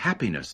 happiness.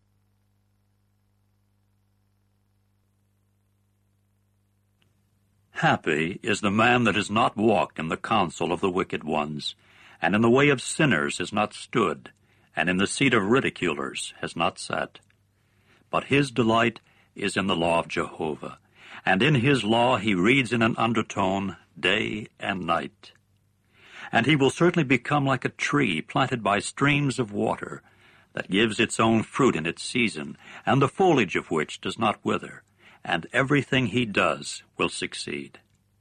Happy is the man that has not walked in the counsel of the wicked ones, and in the way of sinners has not stood, and in the seat of ridiculers has not sat. But his delight is in the law of Jehovah, and in his law he reads in an undertone day and night. And he will certainly become like a tree planted by streams of water, that gives its own fruit in its season, and the foliage of which does not wither, and everything he does will succeed.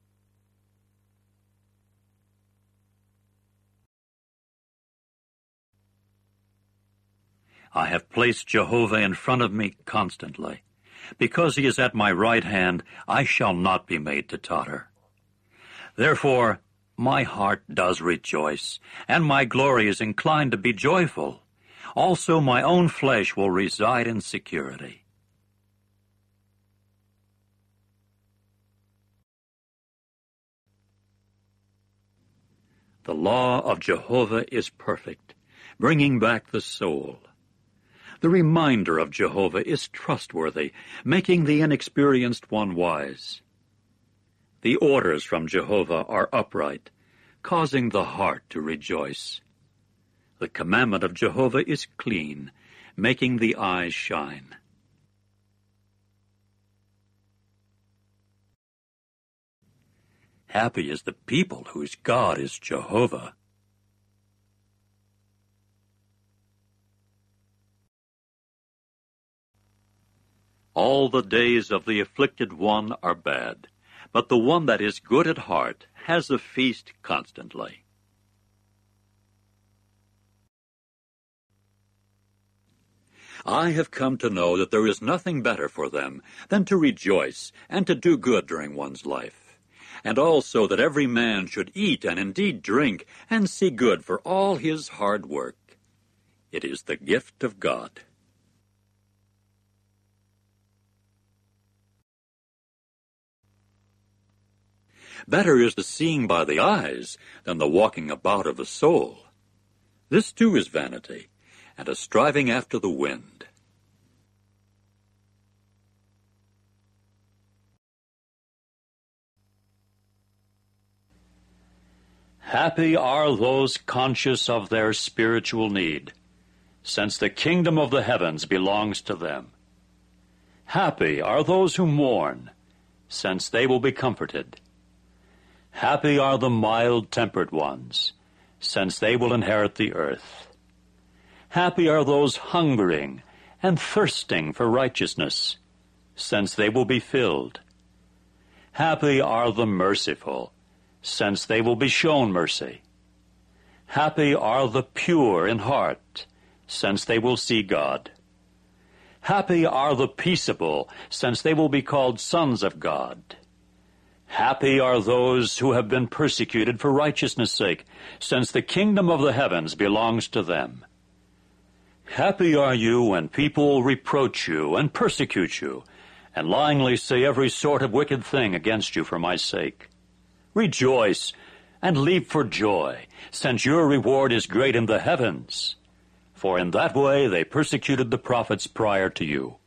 I have placed Jehovah in front of me constantly. Because he is at my right hand, I shall not be made to totter. Therefore, my heart does rejoice, and my glory is inclined to be joyful. Also my own flesh will reside in security. The law of Jehovah is perfect, bringing back the soul. The reminder of Jehovah is trustworthy, making the inexperienced one wise. The orders from Jehovah are upright, causing the heart to rejoice. The commandment of Jehovah is clean, making the eyes shine. Happy is the people whose God is Jehovah. All the days of the afflicted one are bad, but the one that is good at heart has a feast constantly. I have come to know that there is nothing better for them than to rejoice and to do good during one's life, and also that every man should eat and indeed drink and see good for all his hard work. It is the gift of God. Better is the seeing by the eyes than the walking about of the soul. This too is vanity, and a striving after the wind. Happy are those conscious of their spiritual need, since the kingdom of the heavens belongs to them. Happy are those who mourn, since they will be comforted. Happy are the mild-tempered ones, since they will inherit the earth. Happy are those hungering and thirsting for righteousness, since they will be filled. Happy are the merciful, since they will be shown mercy. Happy are the pure in heart, since they will see God. Happy are the peaceable, since they will be called sons of God. Happy are those who have been persecuted for righteousness' sake, since the kingdom of the heavens belongs to them. Happy are you when people reproach you and persecute you, and lyingly say every sort of wicked thing against you for my sake. Rejoice and leap for joy, since your reward is great in the heavens. For in that way they persecuted the prophets prior to you.